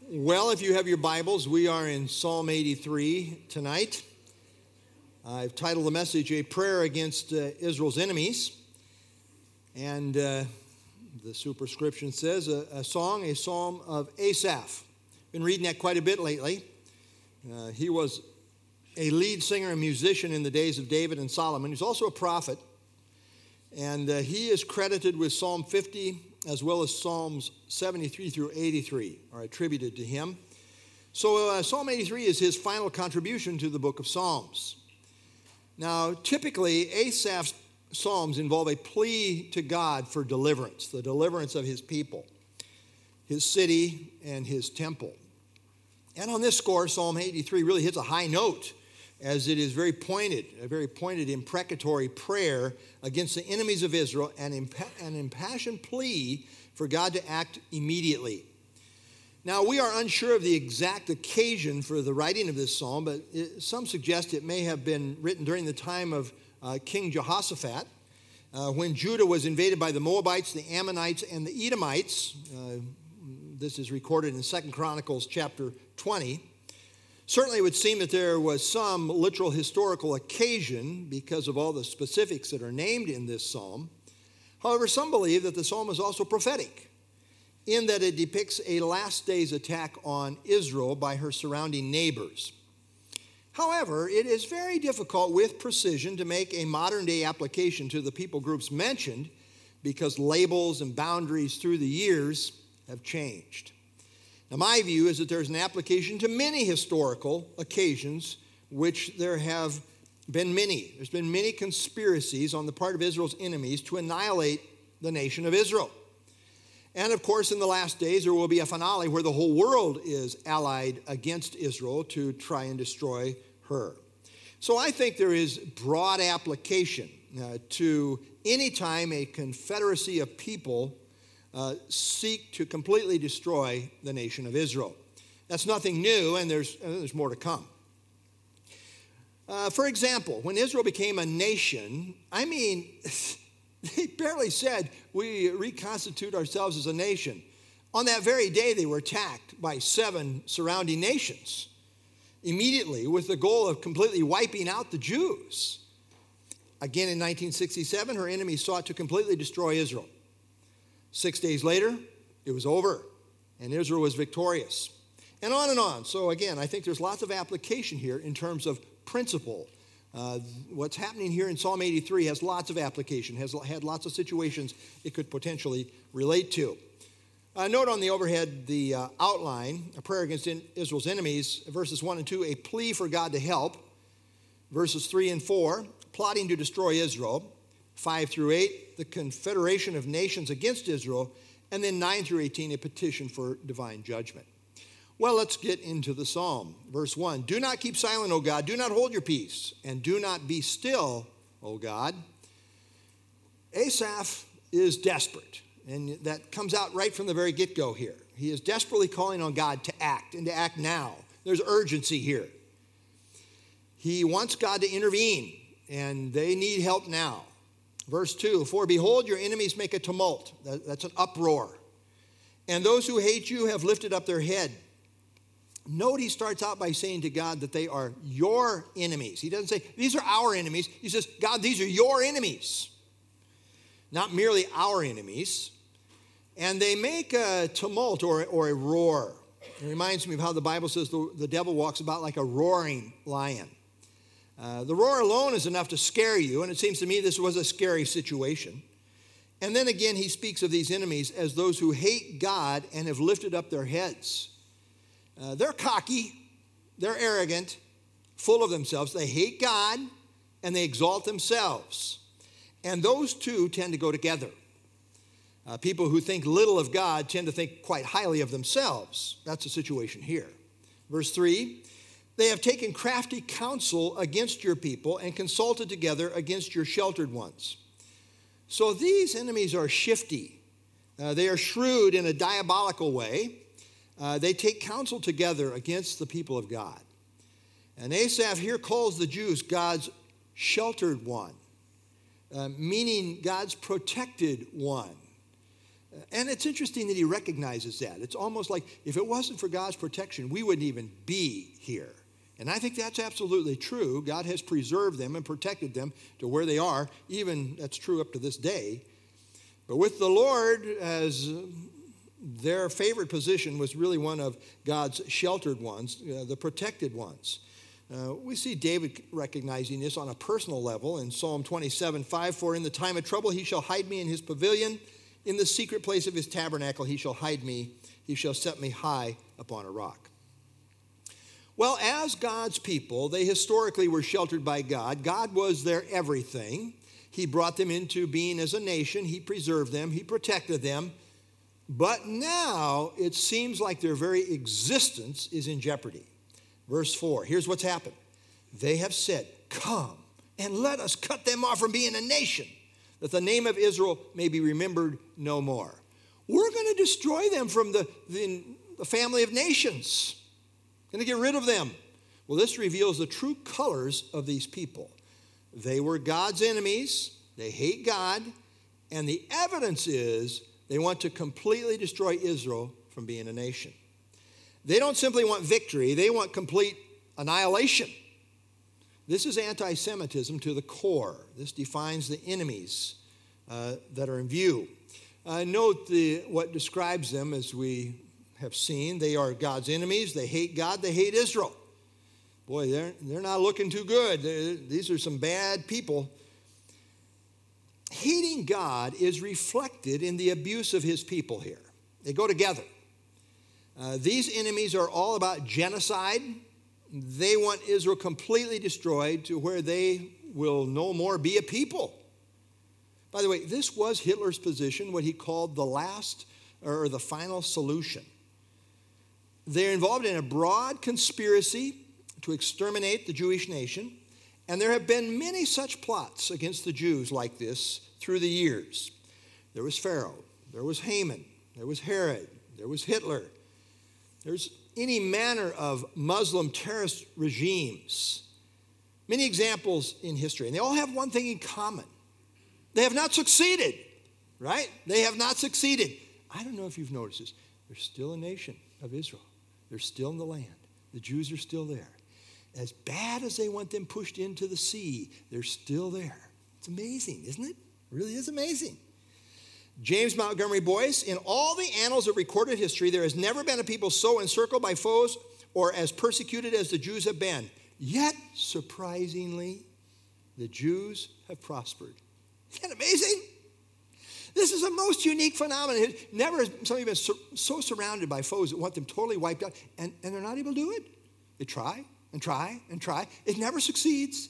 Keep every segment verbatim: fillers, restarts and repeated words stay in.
Well, if you have your Bibles, we are in Psalm eighty-three tonight. I've titled the message, A Prayer Against uh, Israel's Enemies. And uh, the superscription says, a, a song, a psalm of Asaph. Been reading that quite a bit lately. Uh, he was a lead singer and musician in the days of David and Solomon. He's also a prophet. And uh, he is credited with Psalm fifty as well as Psalms seventy-three through eighty-three are attributed to him. So uh, Psalm eighty-three is his final contribution to the book of Psalms. Now, typically, Asaph's psalms involve a plea to God for deliverance, the deliverance of his people, his city, and his temple. And on this score, Psalm eighty-three really hits a high note, as it is very pointed, a very pointed imprecatory prayer against the enemies of Israel, and impa- an impassioned plea for God to act immediately. Now, we are unsure of the exact occasion for the writing of this psalm, but it, some suggest it may have been written during the time of uh, King Jehoshaphat, uh, when Judah was invaded by the Moabites, the Ammonites, and the Edomites. Uh, this is recorded in Second Chronicles chapter twenty. Certainly it would seem that there was some literal historical occasion because of all the specifics that are named in this psalm. However, some believe that the psalm is also prophetic, in that it depicts a last days attack on Israel by her surrounding neighbors. However, it is very difficult with precision to make a modern day application to the people groups mentioned because labels and boundaries through the years have changed. Now, my view is that there's an application to many historical occasions, which there have been many. There's been many conspiracies on the part of Israel's enemies to annihilate the nation of Israel. And, of course, in the last days, there will be a finale where the whole world is allied against Israel to try and destroy her. So I think there is broad application uh, to any time a confederacy of people Uh, seek to completely destroy the nation of Israel. That's nothing new, and there's, uh, there's more to come. Uh, for example, when Israel became a nation, I mean, they barely said, we reconstitute ourselves as a nation. On that very day, they were attacked by seven surrounding nations, immediately with the goal of completely wiping out the Jews. Again, in nineteen sixty-seven, her enemies sought to completely destroy Israel. Six days later, it was over, and Israel was victorious. And on and on. So again, I think there's lots of application here in terms of principle. Uh, what's happening here in Psalm eighty-three has lots of application, has had lots of situations it could potentially relate to. Uh, note on the overhead the uh, outline, a prayer against in Israel's enemies, verses one and two, a plea for God to help. Verses three and four, plotting to destroy Israel. five through eight, the confederation of nations against Israel, and then nine through eighteen, a petition for divine judgment. Well, let's get into the psalm. Verse one, do not keep silent, O God, do not hold your peace, and do not be still, O God. Asaph is desperate, and that comes out right from the very get-go here. He is desperately calling on God to act, and to act now. There's urgency here. He wants God to intervene, and they need help now. Verse two, for behold, your enemies make a tumult. That's an uproar. And those who hate you have lifted up their head. Note he starts out by saying to God that they are your enemies. He doesn't say, these are our enemies. He says, God, these are your enemies. Not merely our enemies. And they make a tumult or, or a roar. It reminds me of how the Bible says the, the devil walks about like a roaring lion. Uh, the roar alone is enough to scare you, and it seems to me this was a scary situation. And then again, he speaks of these enemies as those who hate God and have lifted up their heads. Uh, they're cocky, they're arrogant, full of themselves. They hate God, and they exalt themselves. And those two tend to go together. Uh, people who think little of God tend to think quite highly of themselves. That's the situation here. Verse three, they have taken crafty counsel against your people and consulted together against your sheltered ones. So these enemies are shifty. Uh, they are shrewd in a diabolical way. Uh, they take counsel together against the people of God. And Asaph here calls the Jews God's sheltered one, uh, meaning God's protected one. And it's interesting that he recognizes that. It's almost like if it wasn't for God's protection, we wouldn't even be here. And I think that's absolutely true. God has preserved them and protected them to where they are. Even that's true up to this day. But with the Lord, as their favorite position was really one of God's sheltered ones, uh, the protected ones. Uh, we see David recognizing this on a personal level in Psalm twenty-seven five. For in the time of trouble he shall hide me in his pavilion. In the secret place of his tabernacle he shall hide me. He shall set me high upon a rock. Well, as God's people, they historically were sheltered by God. God was their everything. He brought them into being as a nation. He preserved them. He protected them. But now it seems like their very existence is in jeopardy. Verse four, here's what's happened. They have said, come and let us cut them off from being a nation, that the name of Israel may be remembered no more. We're going to destroy them from the, the, the family of nations. Going to get rid of them. Well, this reveals the true colors of these people. They were God's enemies. They hate God. And the evidence is they want to completely destroy Israel from being a nation. They don't simply want victory. They want complete annihilation. This is anti-Semitism to the core. This defines the enemies uh, that are in view. Uh, note the, what describes them as we have seen. They are God's enemies. They hate God. They hate Israel. Boy, they're, they're not looking too good. They're, these are some bad people. Hating God is reflected in the abuse of his people here. They go together. Uh, these enemies are all about genocide. They want Israel completely destroyed to where they will no more be a people. By the way, this was Hitler's position, what he called the last or the final solution. They're involved in a broad conspiracy to exterminate the Jewish nation, and there have been many such plots against the Jews like this through the years. There was Pharaoh, there was Haman, there was Herod, there was Hitler. There's any manner of Muslim terrorist regimes. Many examples in history, and they all have one thing in common. They have not succeeded, right? They have not succeeded. I don't know if you've noticed this. There's still a nation of Israel. They're still in the land. The Jews are still there. As bad as they want them pushed into the sea, they're still there. It's amazing, isn't it? It really is amazing. James Montgomery Boyce, in all the annals of recorded history, there has never been a people so encircled by foes or as persecuted as the Jews have been. Yet, surprisingly, the Jews have prospered. Isn't that amazing? This is a most unique phenomenon. Never has somebody been so, so surrounded by foes that want them totally wiped out, and, and they're not able to do it. They try and try and try. It never succeeds.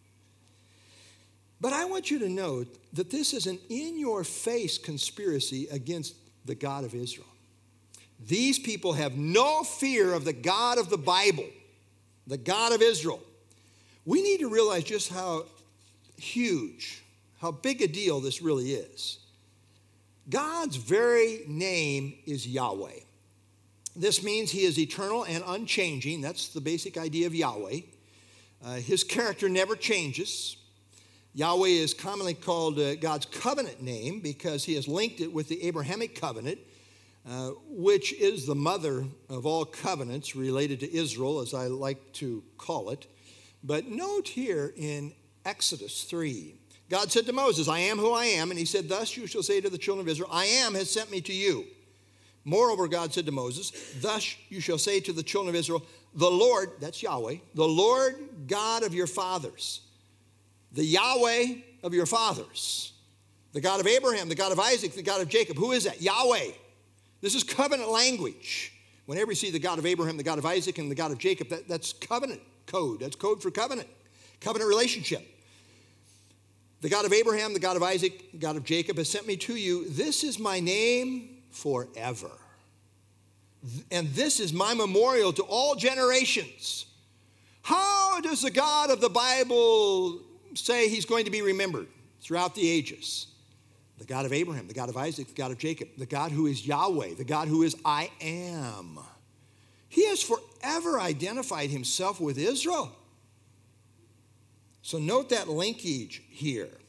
But I want you to note that this is an in-your-face conspiracy against the God of Israel. These people have no fear of the God of the Bible, the God of Israel. We need to realize just how huge, how big a deal this really is. God's very name is Yahweh. This means he is eternal and unchanging. That's the basic idea of Yahweh. Uh, his character never changes. Yahweh is commonly called uh, God's covenant name because he has linked it with the Abrahamic covenant, uh, which is the mother of all covenants related to Israel, as I like to call it. But note here in Exodus three, God said to Moses, I am who I am, and he said, thus you shall say to the children of Israel, I am has sent me to you. Moreover, God said to Moses, thus you shall say to the children of Israel, the Lord, that's Yahweh, the Lord God of your fathers, the Yahweh of your fathers, the God of Abraham, the God of Isaac, the God of Jacob. Who is that? Yahweh. This is covenant language. Whenever you see the God of Abraham, the God of Isaac, and the God of Jacob, that, that's covenant code. That's code for covenant, covenant relationship. The God of Abraham, the God of Isaac, the God of Jacob has sent me to you. This is my name forever. And this is my memorial to all generations. How does the God of the Bible say he's going to be remembered throughout the ages? The God of Abraham, the God of Isaac, the God of Jacob, the God who is Yahweh, the God who is I am. He has forever identified himself with Israel. So note that linkage here.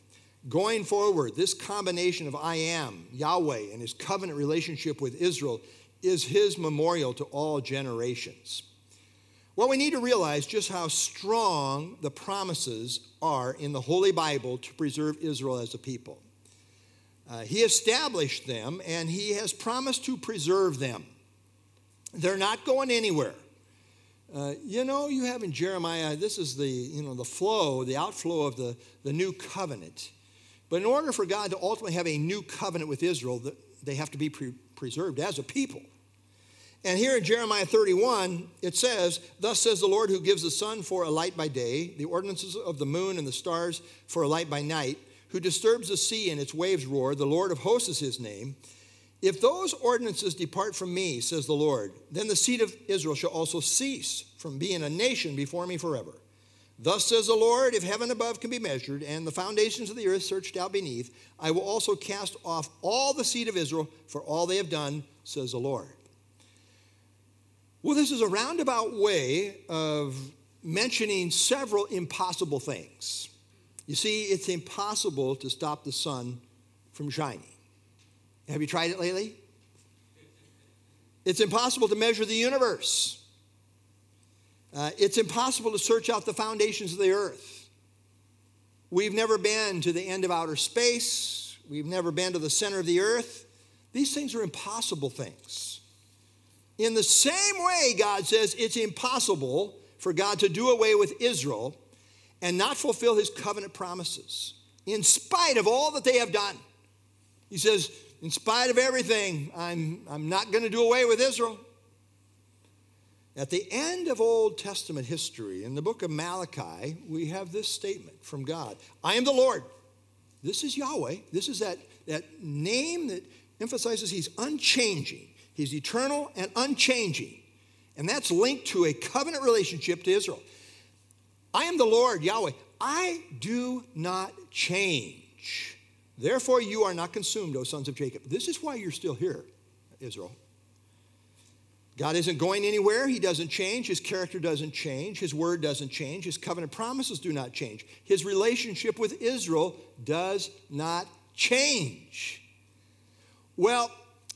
Going forward, this combination of I am, Yahweh, and his covenant relationship with Israel is his memorial to all generations. Well, we need to realize just how strong the promises are in the Holy Bible to preserve Israel as a people. Uh, he established them, and he has promised to preserve them. They're not going anywhere. Uh, you know, you have in Jeremiah, this is the, you know, the flow, the outflow of the, the new covenant. But in order for God to ultimately have a new covenant with Israel, they have to be pre- preserved as a people. And here in Jeremiah thirty-one, it says, "Thus says the Lord who gives the sun for a light by day, the ordinances of the moon and the stars for a light by night, who disturbs the sea and its waves roar, the Lord of hosts is his name. If those ordinances depart from me, says the Lord, then the seed of Israel shall also cease from being a nation before me forever. Thus says the Lord, if heaven above can be measured and the foundations of the earth searched out beneath, I will also cast off all the seed of Israel for all they have done, says the Lord." Well, this is a roundabout way of mentioning several impossible things. You see, it's impossible to stop the sun from shining. Have you tried it lately? It's impossible to measure the universe. Uh, it's impossible to search out the foundations of the earth. We've never been to the end of outer space. We've never been to the center of the earth. These things are impossible things. In the same way, God says it's impossible for God to do away with Israel and not fulfill his covenant promises, in spite of all that they have done. He says, in spite of everything, I'm, I'm not going to do away with Israel. At the end of Old Testament history, in the book of Malachi, we have this statement from God. I am the Lord. This is Yahweh. This is that, that name that emphasizes he's unchanging. He's eternal and unchanging. And that's linked to a covenant relationship to Israel. I am the Lord, Yahweh. I do not change. Therefore, you are not consumed, O sons of Jacob. This is why you're still here, Israel. God isn't going anywhere. He doesn't change. His character doesn't change. His word doesn't change. His covenant promises do not change. His relationship with Israel does not change. Well,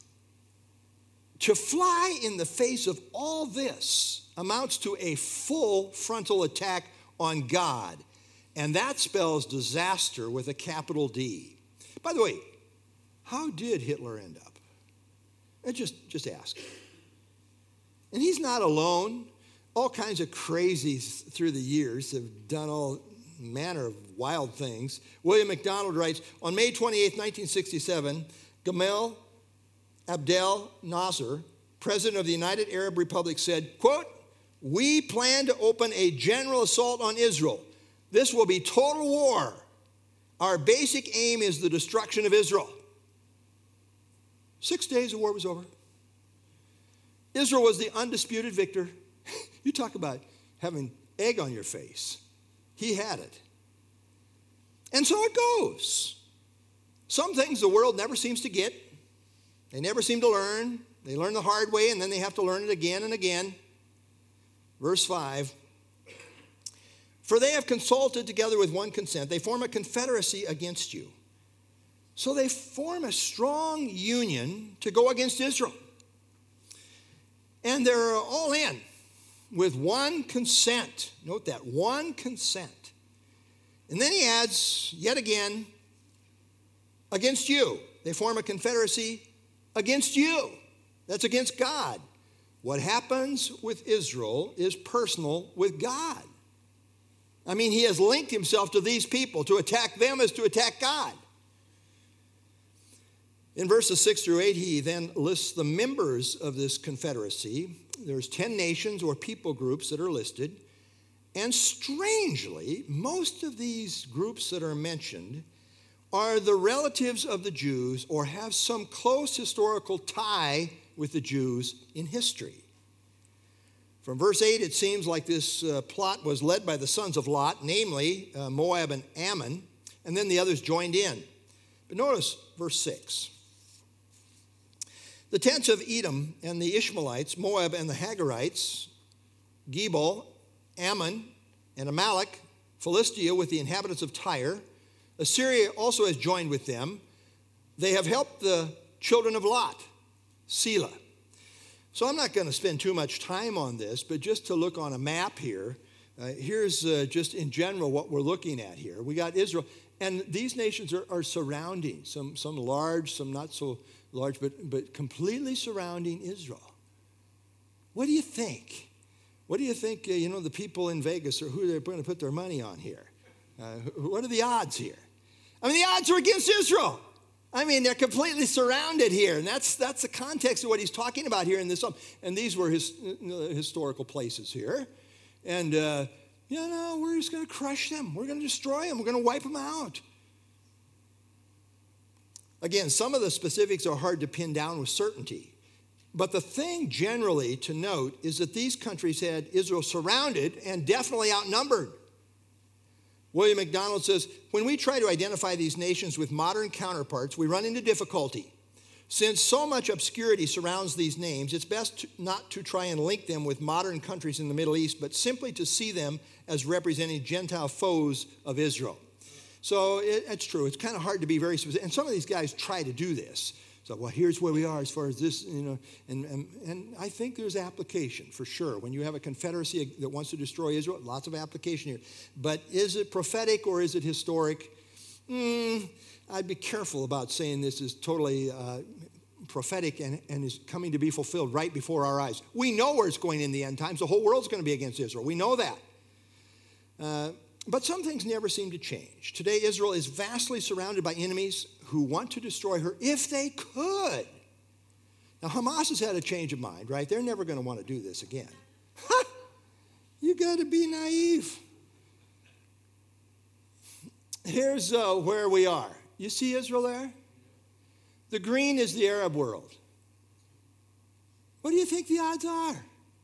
to fly in the face of all this amounts to a full frontal attack on God. And that spells disaster with a capital D. By the way, how did Hitler end up? I just, just ask. And he's not alone. All kinds of crazies through the years have done all manner of wild things. William MacDonald writes, on May twenty-eighth, nineteen sixty-seven, Gamal Abdel Nasser, president of the United Arab Republic, said, quote, "We plan to open a general assault on Israel. This will be total war. Our basic aim is the destruction of Israel." Six days the war was over. Israel was the undisputed victor. You talk about having egg on your face. He had it. And so it goes. Some things the world never seems to get. They never seem to learn. They learn the hard way, and then they have to learn it again and again. Verse five, "For they have consulted together with one consent. They form a confederacy against you." So they form a strong union to go against Israel. And they're all in with one consent. Note that, one consent. And then he adds, yet again, against you. They form a confederacy against you. That's against God. What happens with Israel is personal with God. I mean, he has linked himself to these people. To attack them is to attack God. In verses six through eight, he then lists the members of this confederacy. There's ten nations or people groups that are listed. And strangely, most of these groups that are mentioned are the relatives of the Jews or have some close historical tie with the Jews in history. From verse eight, it seems like this uh, plot was led by the sons of Lot, namely uh, Moab and Ammon, and then the others joined in. But notice verse six. The tents of Edom and the Ishmaelites, Moab and the Hagarites, Gebal, Ammon, and Amalek, Philistia with the inhabitants of Tyre, Assyria also has joined with them. They have helped the children of Lot, Selah. So I'm not going to spend too much time on this, but just to look on a map here, uh, here's uh, just in general what we're looking at here. We got Israel, and these nations are, are surrounding, some, some large, some not so large, but, but completely surrounding Israel. What do you think? What do you think, uh, you know, the people in Vegas, or who they're going to put their money on here? Uh, what are the odds here? I mean, the odds are against Israel. I mean, they're completely surrounded here, and that's that's the context of what he's talking about here in this psalm. And these were his uh, historical places here. And, uh, you know, we're just going to crush them. We're going to destroy them. We're going to wipe them out. Again, some of the specifics are hard to pin down with certainty. But the thing generally to note is that these countries had Israel surrounded and definitely outnumbered. William MacDonald says, when we try to identify these nations with modern counterparts, we run into difficulty. Since so much obscurity surrounds these names, it's best to, not to try and link them with modern countries in the Middle East, but simply to see them as representing Gentile foes of Israel. So it, it's true. It's kind of hard to be very specific. And some of these guys try to do this. So, well, here's where we are as far as this, you know, and, and, and I think there's application for sure. When you have a confederacy that wants to destroy Israel, lots of application here. But is it prophetic or is it historic? Mm, I'd be careful about saying this is totally uh, prophetic and, and is coming to be fulfilled right before our eyes. We know where it's going in the end times. The whole world's going to be against Israel. We know that. Uh, but some things never seem to change. Today, Israel is vastly surrounded by enemies who want to destroy her if they could. Now, Hamas has had a change of mind, right? They're never going to want to do this again. Ha! You got to be naive. Here's uh, where we are. You see Israel there? The green is the Arab world. What do you think the odds are?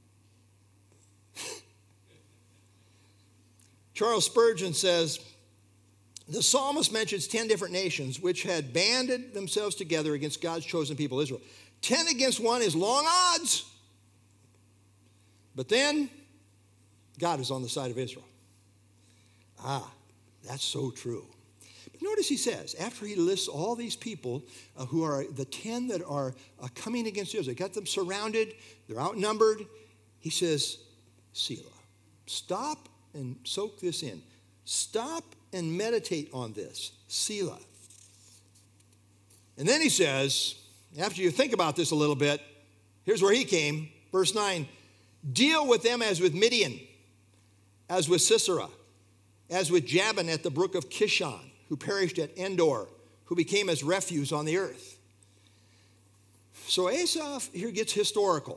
Charles Spurgeon says, the psalmist mentions ten different nations which had banded themselves together against God's chosen people, Israel. Ten against one is long odds. But then, God is on the side of Israel. Ah, that's so true. But notice he says, after he lists all these people uh, who are the ten that are uh, coming against Israel, got them surrounded, they're outnumbered, he says, Selah. Stop and soak this in. Stop and meditate on this. Selah. And then he says, after you think about this a little bit, here's where he came. Verse nine, deal with them as with Midian, as with Sisera, as with Jabin at the brook of Kishon, who perished at Endor, who became as refuse on the earth. So Asaph here gets historical.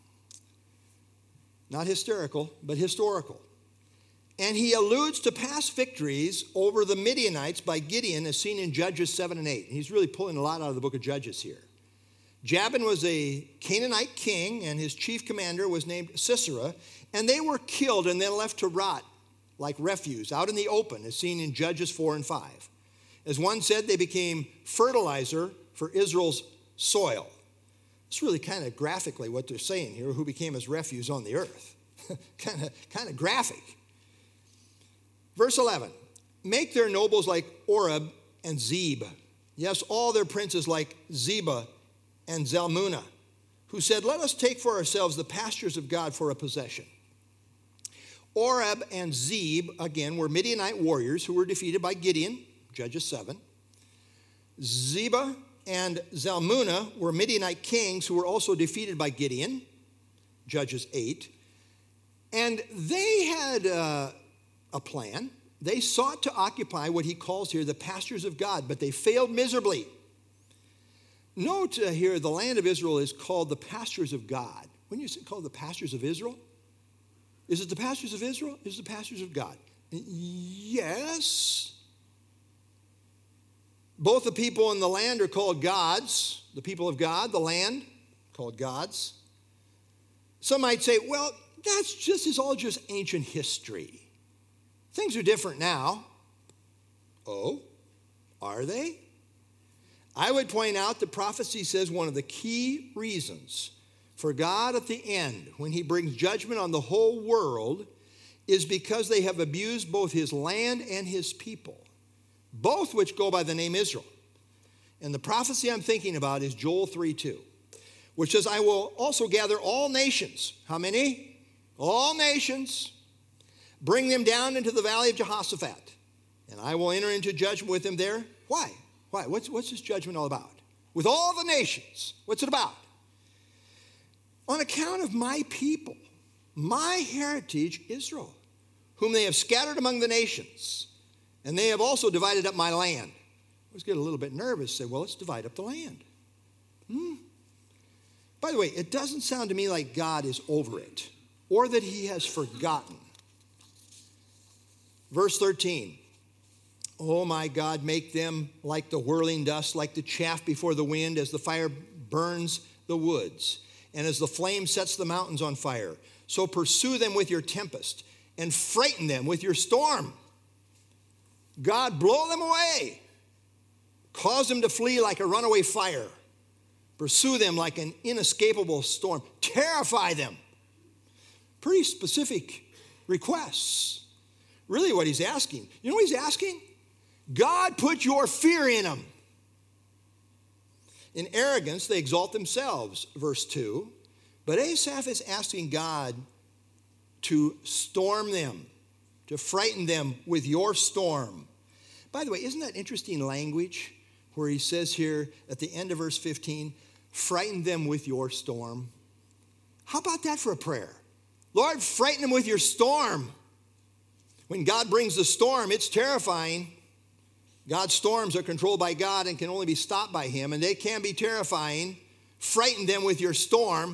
Not hysterical, but historical. And he alludes to past victories over the Midianites by Gideon as seen in Judges seven and eight. And he's really pulling a lot out of the book of Judges here. Jabin was a Canaanite king, and his chief commander was named Sisera. And they were killed and then left to rot like refuse out in the open, as seen in Judges four and five. As one said, they became fertilizer for Israel's soil. It's really kind of graphically what they're saying here, who became as refuse on the earth. kind of kind of graphic. Verse eleven, make their nobles like Oreb and Zeb. Yes, all their princes like Zebah and Zalmunna, who said, let us take for ourselves the pastures of God for a possession. Oreb and Zeb, again, were Midianite warriors who were defeated by Gideon, Judges seven. Zebah and Zalmunna were Midianite kings who were also defeated by Gideon, Judges eight. And they had uh, a plan. They sought to occupy what he calls here the pastures of God, but they failed miserably. Note uh, here, the land of Israel is called the pastures of God. When you say called the pastures of Israel, is it the pastures of Israel? Is it the pastures of God? Yes. Both the people in the land are called gods. The people of God, the land, called gods. Some might say, well, that's just is all just ancient history. Things are different now. Oh, are they? I would point out that prophecy says one of the key reasons for God at the end, when he brings judgment on the whole world, is because they have abused both his land and his people. both which go by the name Israel. And the prophecy I'm thinking about is Joel three two, which says, I will also gather all nations. How many? All nations. Bring them down into the valley of Jehoshaphat, and I will enter into judgment with them there. Why? Why? What's, what's this judgment all about? With all the nations. What's it about? On account of my people, my heritage, Israel, whom they have scattered among the nations, and they have also divided up my land. I always get a little bit nervous, say, well, let's divide up the land. Hmm. By the way, it doesn't sound to me like God is over it, or that he has forgotten. Verse thirteen, oh my God, make them like the whirling dust, like the chaff before the wind, as the fire burns the woods, and as the flame sets the mountains on fire. So pursue them with your tempest, and frighten them with your storm. God, blow them away. Cause them to flee like a runaway fire. Pursue them like an inescapable storm. Terrify them. Pretty specific requests. Really what he's asking. You know what he's asking? God, put your fear in them. In arrogance, they exalt themselves, verse two. But Asaph is asking God to storm them, to frighten them with your storm. By the way, isn't that interesting language where he says here at the end of verse fifteen, frighten them with your storm? How about that for a prayer? Lord, frighten them with your storm. When God brings the storm, it's terrifying. God's storms are controlled by God and can only be stopped by him, and they can be terrifying. Frighten them with your storm.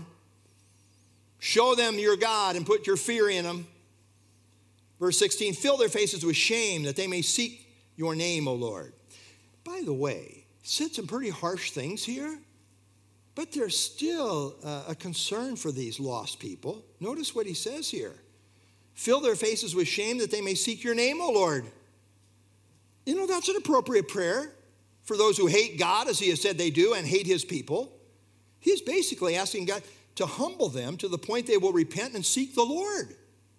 Show them your God and put your fear in them. Verse sixteen, fill their faces with shame that they may seek your name, O Lord. By the way, he said some pretty harsh things here, but there's still uh, a concern for these lost people. Notice what he says here. Fill their faces with shame that they may seek your name, O Lord. You know, that's an appropriate prayer for those who hate God, as he has said they do, and hate his people. He's basically asking God to humble them to the point they will repent and seek the Lord.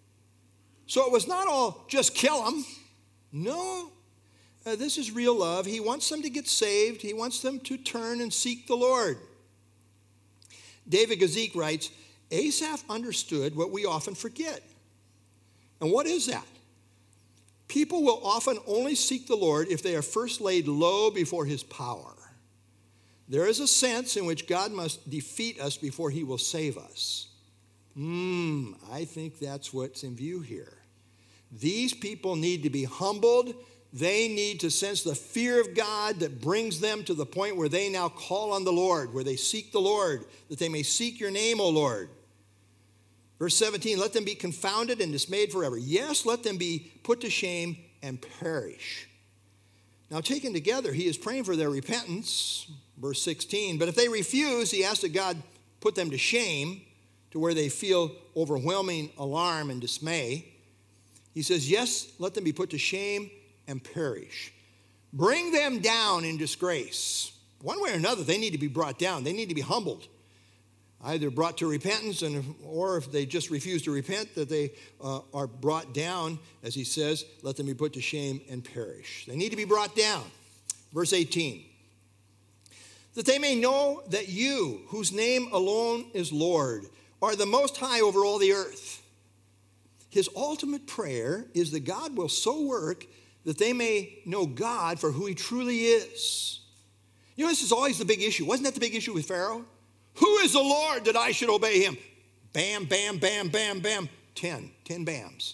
So it was not all just kill them. No, uh, this is real love. He wants them to get saved. He wants them to turn and seek the Lord. David Gazik writes, Asaph understood what we often forget. And what is that? People will often only seek the Lord if they are first laid low before his power. There is a sense in which God must defeat us before he will save us. Hmm, I think that's what's in view here. These people need to be humbled. They need to sense the fear of God that brings them to the point where they now call on the Lord, where they seek the Lord, that they may seek your name, O Lord. Verse seventeen, let them be confounded and dismayed forever. Yes, let them be put to shame and perish. Now, taken together, he is praying for their repentance, verse sixteen. But if they refuse, he asks that God put them to shame to where they feel overwhelming alarm and dismay. He says, yes, let them be put to shame and perish. Bring them down in disgrace. One way or another, they need to be brought down. They need to be humbled. Either brought to repentance, and, or if they just refuse to repent, that they uh, are brought down, as he says, let them be put to shame and perish. They need to be brought down. Verse eighteen, that they may know that you, whose name alone is Lord, are the most high over all the earth. His ultimate prayer is that God will so work that they may know God for who he truly is. You know, this is always the big issue. Wasn't that the big issue with Pharaoh? Who is the Lord that I should obey him? Bam, bam, bam, bam, bam. Ten. Ten bams.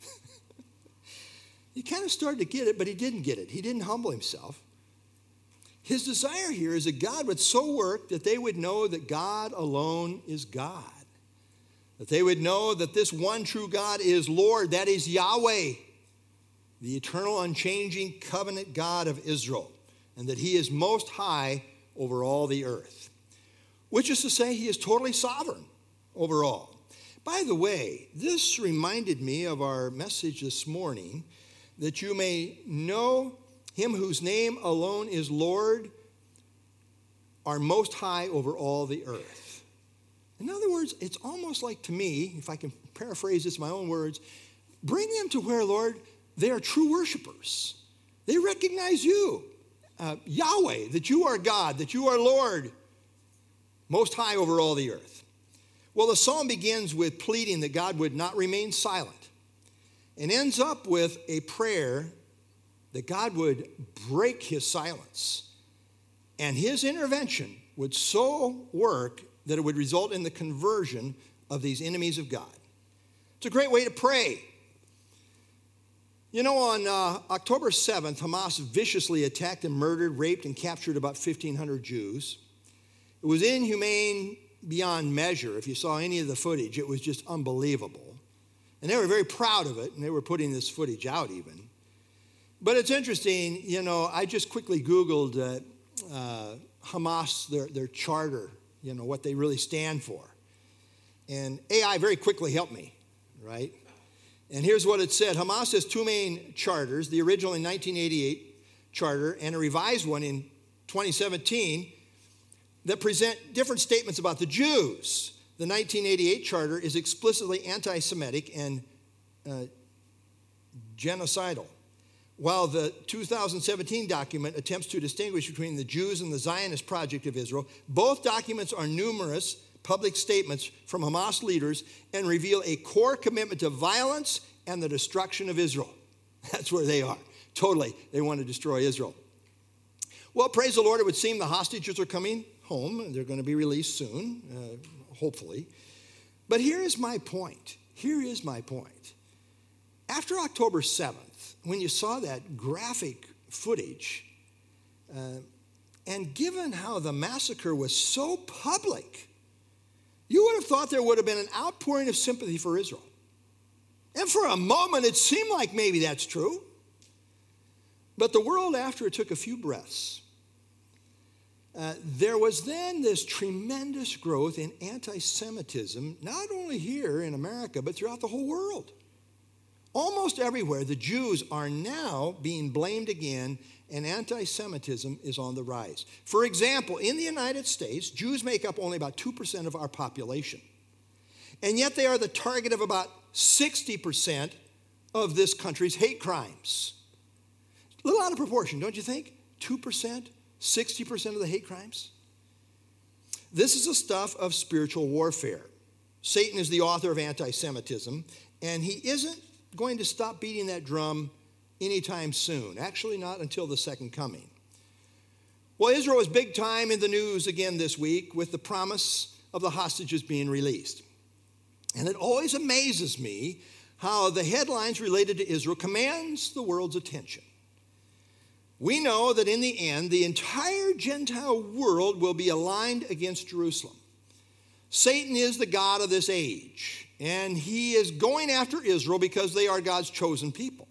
He kind of started to get it, but he didn't get it. He didn't humble himself. His desire here is that God would so work that they would know that God alone is God. That they would know that this one true God is Lord, that is Yahweh, the eternal, unchanging covenant God of Israel, and that he is most high over all the earth. Which is to say, he is totally sovereign over all. By the way, this reminded me of our message this morning, that you may know him whose name alone is Lord, are most high over all the earth. In other words, it's almost like, to me, if I can paraphrase this in my own words, bring them to where, Lord, they are true worshipers. They recognize you, uh, Yahweh, that you are God, that you are Lord, most high over all the earth. Well, the psalm begins with pleading that God would not remain silent and ends up with a prayer that God would break his silence and his intervention would so work that it would result in the conversion of these enemies of God. It's a great way to pray. You know, on uh, October seventh, Hamas viciously attacked and murdered, raped, and captured about fifteen hundred Jews. It was inhumane beyond measure. If you saw any of the footage, it was just unbelievable. And they were very proud of it, and they were putting this footage out even. But it's interesting, you know, I just quickly Googled uh, uh, Hamas, their, their charter, you know, what they really stand for. And A I very quickly helped me, right? And here's what it said. Hamas has two main charters, the original in nineteen eighty-eight charter and a revised one in twenty seventeen that present different statements about the Jews. The nineteen eighty-eight charter is explicitly anti-Semitic and uh, genocidal, while the two thousand seventeen document attempts to distinguish between the Jews and the Zionist project of Israel. Both documents are numerous public statements from Hamas leaders and reveal a core commitment to violence and the destruction of Israel. That's where they are. Totally, they want to destroy Israel. Well, praise the Lord, it would seem the hostages are coming home, and they're going to be released soon, uh, hopefully. But here is my point. Here is my point. After October seventh, when you saw that graphic footage, uh, and given how the massacre was so public, you would have thought there would have been an outpouring of sympathy for Israel. And for a moment, it seemed like maybe that's true. But the world, after it took a few breaths, uh, there was then this tremendous growth in anti-Semitism, not only here in America, but throughout the whole world. Almost everywhere, the Jews are now being blamed again, and anti-Semitism is on the rise. For example, in the United States, Jews make up only about two percent of our population. And yet they are the target of about sixty percent of this country's hate crimes. A little out of proportion, don't you think? two percent, sixty percent of the hate crimes? This is the stuff of spiritual warfare. Satan is the author of anti-Semitism, and he isn't going to stop beating that drum anytime soon. Actually, not until the second coming. Well, Israel was big time in the news again this week with the promise of the hostages being released. And it always amazes me how the headlines related to Israel commands the world's attention. We know that in the end, the entire Gentile world will be aligned against Jerusalem. Satan is the god of this age, and he is going after Israel because they are God's chosen people.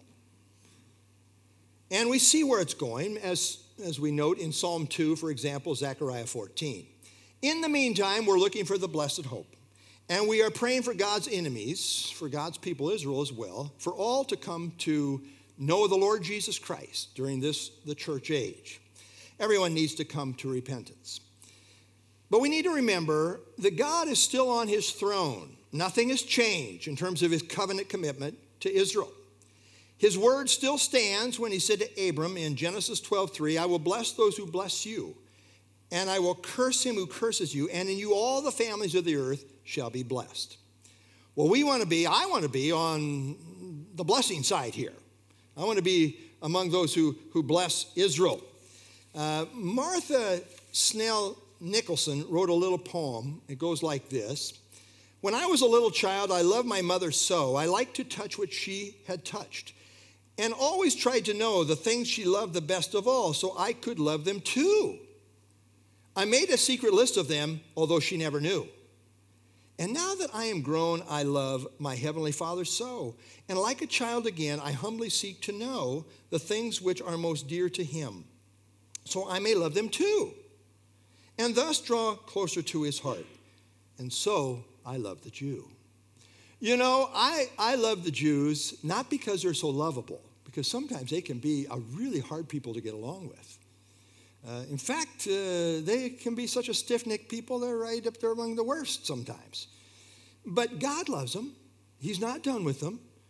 And we see where it's going, as, as we note in Psalm two, for example, Zechariah fourteen. In the meantime, we're looking for the blessed hope. And we are praying for God's enemies, for God's people, Israel as well, for all to come to know the Lord Jesus Christ during this, the church age. Everyone needs to come to repentance. But we need to remember that God is still on his throne. Nothing has changed in terms of his covenant commitment to Israel. His word still stands when he said to Abram in Genesis twelve three, I will bless those who bless you, and I will curse him who curses you, and in you all the families of the earth shall be blessed. Well, we want to be, I want to be on the blessing side here. I want to be among those who, who bless Israel. Uh, Martha Snell Nicholson wrote a little poem. It goes like this. When I was a little child, I loved my mother so. I liked to touch what she had touched, and always tried to know the things she loved the best of all, so I could love them too. I made a secret list of them, although she never knew. And now that I am grown, I love my Heavenly Father so. And like a child again, I humbly seek to know the things which are most dear to him, so I may love them too, and thus draw closer to his heart. And so I love the Jew. You know, I, I love the Jews not because they're so lovable, because sometimes they can be a really hard people to get along with. Uh, in fact, uh, they can be such a stiff-necked people, they're right up there among the worst sometimes. But God loves them. He's not done with them.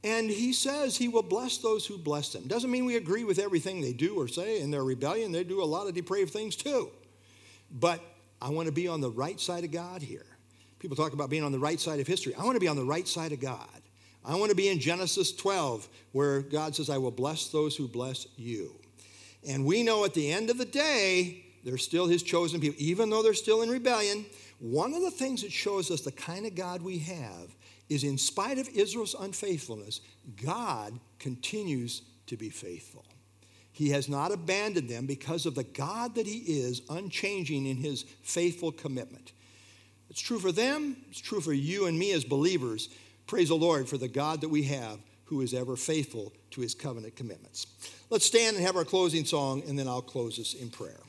And he says he will bless those who bless him. Doesn't mean we agree with everything they do or say. In their rebellion, they do a lot of depraved things too. But I want to be on the right side of God here. People talk about being on the right side of history. I want to be on the right side of God. I want to be in Genesis twelve, where God says, I will bless those who bless you. And we know at the end of the day, they're still his chosen people. Even though they're still in rebellion, one of the things that shows us the kind of God we have is in spite of Israel's unfaithfulness, God continues to be faithful. He has not abandoned them because of the God that he is, unchanging in his faithful commitment. It's true for them. It's true for you and me as believers. Praise the Lord for the God that we have who is ever faithful to his covenant commitments. Let's stand and have our closing song, and then I'll close us in prayer.